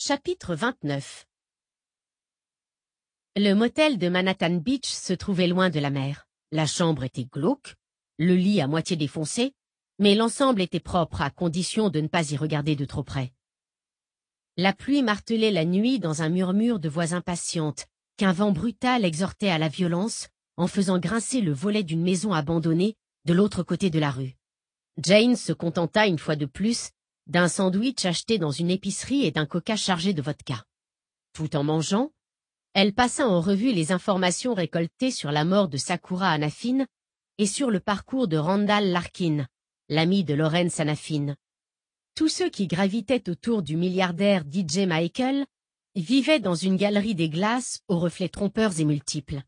Chapitre 29. Le motel de Manhattan Beach se trouvait loin de la mer. La chambre était glauque, le lit à moitié défoncé, mais l'ensemble était propre à condition de ne pas y regarder de trop près. La pluie martelait la nuit dans un murmure de voix impatientes, qu'un vent brutal exhortait à la violence en faisant grincer le volet d'une maison abandonnée de l'autre côté de la rue. Jane se contenta une fois de plus d'un sandwich acheté dans une épicerie et d'un coca chargé de vodka. Tout en mangeant, elle passa en revue les informations récoltées sur la mort de Sakura Hanafin et sur le parcours de Randall Larkin, l'ami de Lawrence Hanafin. Tous ceux qui gravitaient autour du milliardaire DJ Michael vivaient dans une galerie des glaces aux reflets trompeurs et multiples.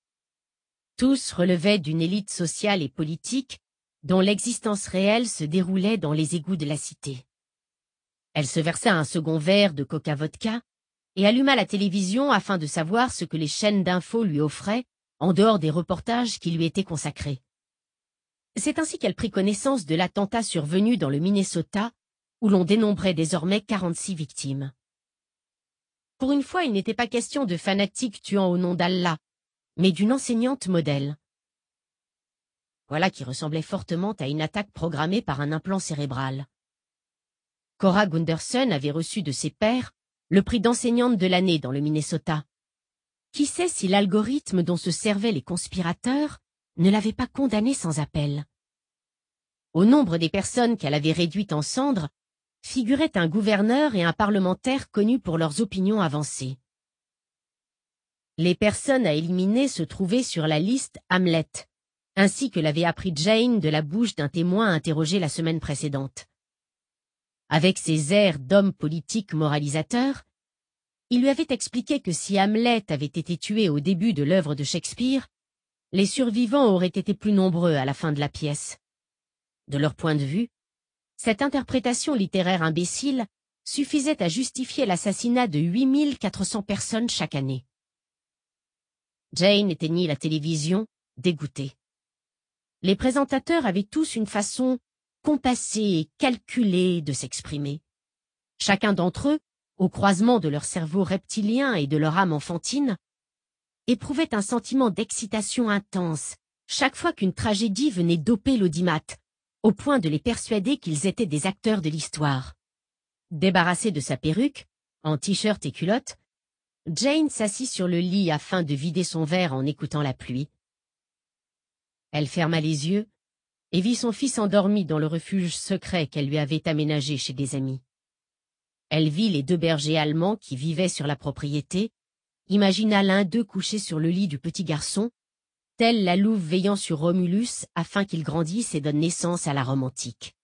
Tous relevaient d'une élite sociale et politique dont l'existence réelle se déroulait dans les égouts de la cité. Elle se versa un second verre de coca-vodka et alluma la télévision afin de savoir ce que les chaînes d'infos lui offraient en dehors des reportages qui lui étaient consacrés. C'est ainsi qu'elle prit connaissance de l'attentat survenu dans le Minnesota, où l'on dénombrait désormais 46 victimes. Pour une fois, il n'était pas question de fanatiques tuant au nom d'Allah, mais d'une enseignante modèle. Voilà qui ressemblait fortement à une attaque programmée par un implant cérébral. Cora Gunderson avait reçu de ses pairs le prix d'enseignante de l'année dans le Minnesota. Qui sait si l'algorithme dont se servaient les conspirateurs ne l'avait pas condamnée sans appel. Au nombre des personnes qu'elle avait réduites en cendres figuraient un gouverneur et un parlementaire connus pour leurs opinions avancées. Les personnes à éliminer se trouvaient sur la liste Hamlet, ainsi que l'avait appris Jane de la bouche d'un témoin interrogé la semaine précédente. Avec ses airs d'homme politique moralisateur, il lui avait expliqué que si Hamlet avait été tué au début de l'œuvre de Shakespeare, les survivants auraient été plus nombreux à la fin de la pièce. De leur point de vue, cette interprétation littéraire imbécile suffisait à justifier l'assassinat de 8400 personnes chaque année. Jane éteignit la télévision, dégoûtée. Les présentateurs avaient tous une façon compassée et calculée de s'exprimer. Chacun d'entre eux, au croisement de leur cerveau reptilien et de leur âme enfantine, éprouvait un sentiment d'excitation intense chaque fois qu'une tragédie venait doper l'audimat, au point de les persuader qu'ils étaient des acteurs de l'histoire. Débarrassée de sa perruque, en t-shirt et culotte, Jane s'assit sur le lit afin de vider son verre en écoutant la pluie. Elle ferma les yeux et vit son fils endormi dans le refuge secret qu'elle lui avait aménagé chez des amis. Elle vit les deux bergers allemands qui vivaient sur la propriété, imagina l'un d'eux couché sur le lit du petit garçon, telle la louve veillant sur Romulus afin qu'il grandisse et donne naissance à la Rome antique.